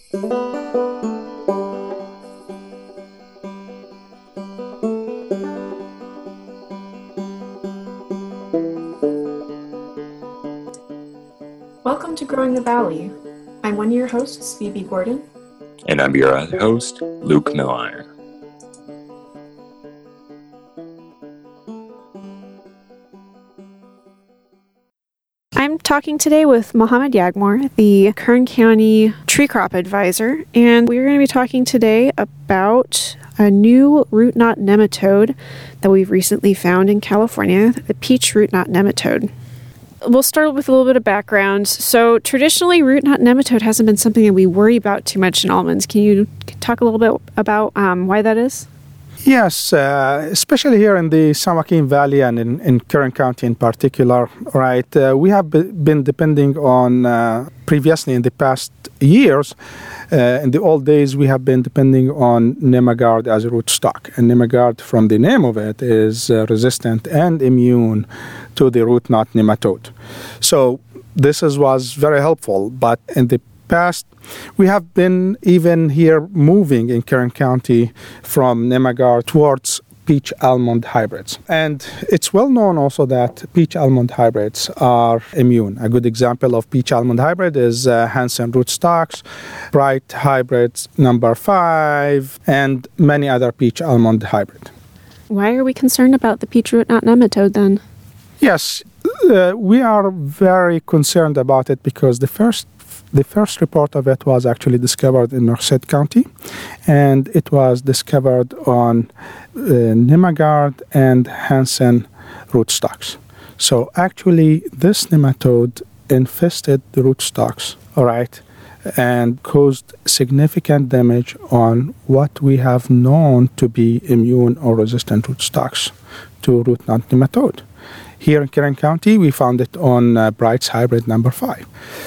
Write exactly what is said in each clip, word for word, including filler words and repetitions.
Welcome to Growing the Valley. I'm one of your hosts, Phoebe Gordon. And I'm your other host, Luke Miller. I'm talking today with Mohammed Yagmor, the Kern County Tree Crop Advisor, and we're going to be talking today about a new root knot nematode that we've recently found in California, the peach root knot nematode. We'll start with a little bit of background. So traditionally, root knot nematode hasn't been something that we worry about too much in almonds. Can you talk a little bit about um, why that is? Yes, uh, especially here in the San Joaquin Valley and in, in Kern County in particular, right? Uh, we have be- been depending on, uh, previously in the past years, uh, in the old days, we have been depending on Nemagard as a rootstock. And Nemagard, from the name of it, is uh, resistant and immune to the root knot nematode. So this is, was very helpful, but in the past, we have been even here moving in Kern County from Nemagard towards peach almond hybrids. And it's well known also that peach almond hybrids are immune. A good example of peach almond hybrid is uh, Hansen rootstocks, Bright hybrids number five, and many other peach almond hybrid. Why are we concerned about the peach root knot nematode then? Yes, uh, we are very concerned about it because the first The first report of it was actually discovered in Merced County, and it was discovered on uh, Nemagard and Hansen rootstocks. So actually, this nematode infested the rootstocks, all right, and caused significant damage on what we have known to be immune or resistant rootstocks to root knot nematode. Here in Kern County, we found it on uh, Bright's hybrid number five.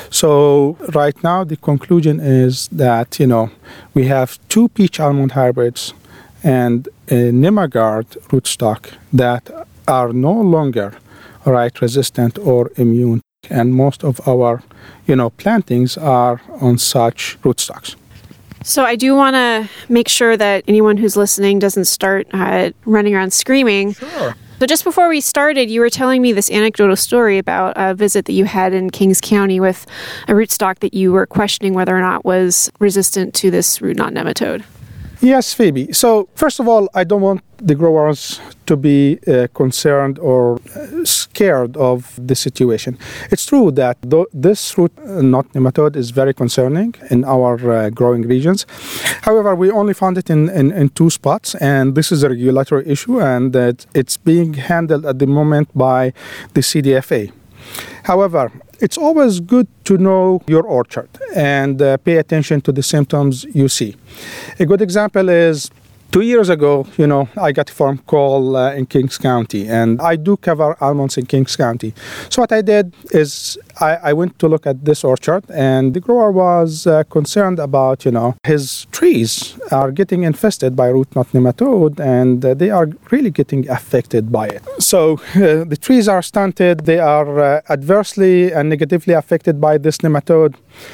So right now, the conclusion is that, you know, we have two peach almond hybrids and a Nemagard rootstock that are no longer, all right, resistant or immune. And most of our, you know, plantings are on such rootstocks. So I do want to make sure that anyone who's listening doesn't start uh, running around screaming. Sure. So just before we started, you were telling me this anecdotal story about a visit that you had in Kings County with a rootstock that you were questioning whether or not was resistant to this root knot nematode. Yes, Phoebe. So first of all, I don't want the growers to be uh, concerned or uh, scared of the situation. It's true that th- this root knot nematode is very concerning in our uh, growing regions. However, we only found it in, in, in two spots, and this is a regulatory issue, and that it's being handled at the moment by the C D F A. However, it's always good to know your orchard and uh, pay attention to the symptoms you see. A good example is two years ago, you know, I got a phone call uh, in Kings County, and I do cover almonds in Kings County. So what I did is I, I went to look at this orchard, and the grower was uh, concerned about, you know, his trees are getting infested by root knot nematode, and uh, they are really getting affected by it. So uh, the trees are stunted, they are uh, adversely and negatively affected by this nematode.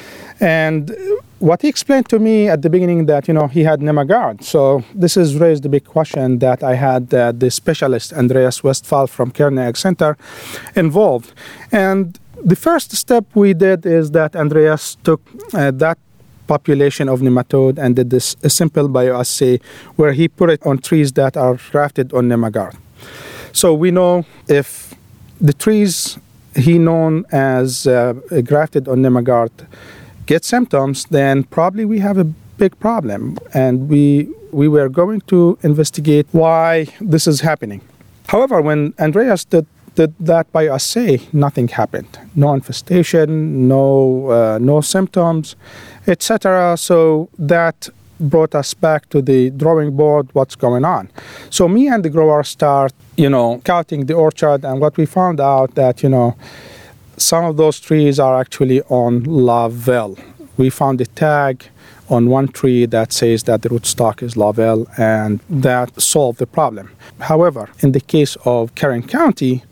And what he explained to me at the beginning that, you know, he had Nemagard. So this has raised a big question that I had uh, the specialist, Andreas Westphal from Kern Ag Center, involved. And the first step we did is that Andreas took uh, that population of nematode and did this a simple bioassay where he put it on trees that are grafted on Nemagard. So we know if the trees he known as uh, grafted on Nemagard get symptoms, then probably we have a big problem, and we we were going to investigate why this is happening. However, when Andreas did, did that bioassay, nothing happened. No infestation, no uh, no symptoms, et cetera. So that brought us back to the drawing board, what's going on. So me and the grower start, you know, counting the orchard, and what we found out that, you know, some of those trees are actually on Lavelle. We found a tag on one tree that says that the rootstock is Lavelle, and that solved the problem. However, in the case of Kern County,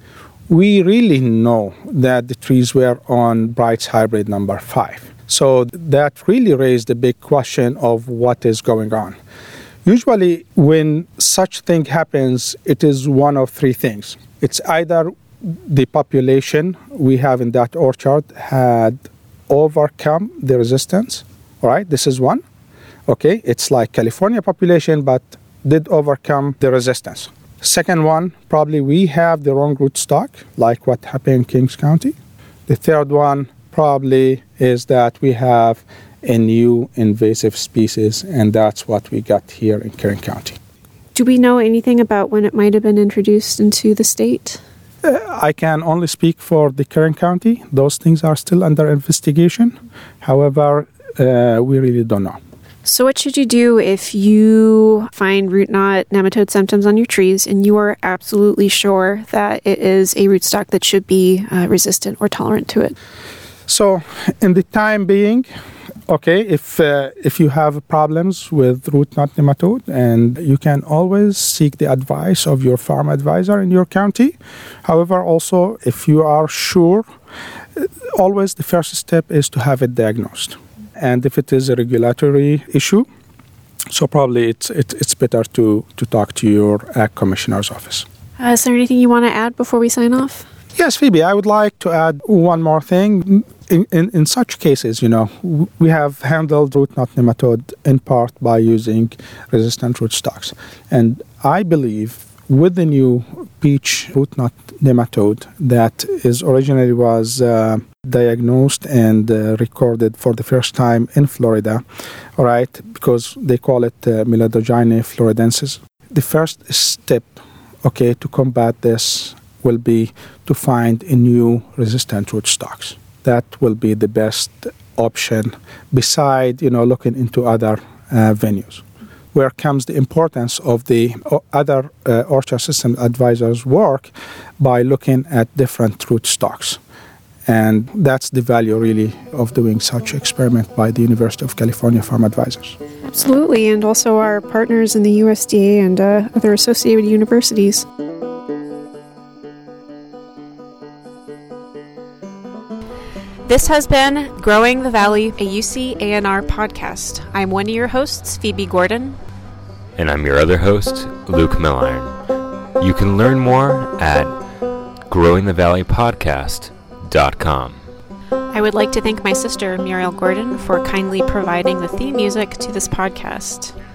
we really know that the trees were on Bright's hybrid number five. So that really raised a big question of what is going on. Usually when such thing happens, it is one of three things. It's either the population we have in that orchard had overcome the resistance. All right, this is one. Okay, it's like California population, but did overcome the resistance. Second one, probably we have the wrong rootstock, like what happened in Kings County. The third one probably is that we have a new invasive species, and that's what we got here in Kern County. Do we know anything about when it might have been introduced into the state? Uh, I can only speak for the Kern County. Those things are still under investigation. However, uh, we really don't know. So what should you do if you find root knot nematode symptoms on your trees and you are absolutely sure that it is a rootstock that should be uh, resistant or tolerant to it? So in the time being, okay, if uh, if you have problems with root knot nematode, and you can always seek the advice of your farm advisor in your county. However, also, if you are sure, always the first step is to have it diagnosed. And if it is a regulatory issue, so probably it's it, it's better to, to talk to your ag commissioner's office. Uh, is there anything you want to add before we sign off? Yes, Phoebe, I would like to add one more thing. In, in, in such cases, you know, we have handled root knot nematode in part by using resistant rootstocks. And I believe with the new peach root knot nematode that is originally was uh, diagnosed and uh, recorded for the first time in Florida, all right, because they call it uh, Melodogyne floridensis. The first step, okay, to combat this will be to find a new resistant rootstocks. That will be the best option beside, you know, looking into other uh, venues. Where comes the importance of the other uh, orchard system advisors' work by looking at different rootstocks. And that's the value, really, of doing such experiment by the University of California Farm Advisors. Absolutely, and also our partners in the U S D A and uh, other associated universities. This has been Growing the Valley, a U C A N R podcast. I'm one of your hosts, Phoebe Gordon. And I'm your other host, Luke Milliron. You can learn more at growing the valley podcast dot com. I would like to thank my sister, Muriel Gordon, for kindly providing the theme music to this podcast.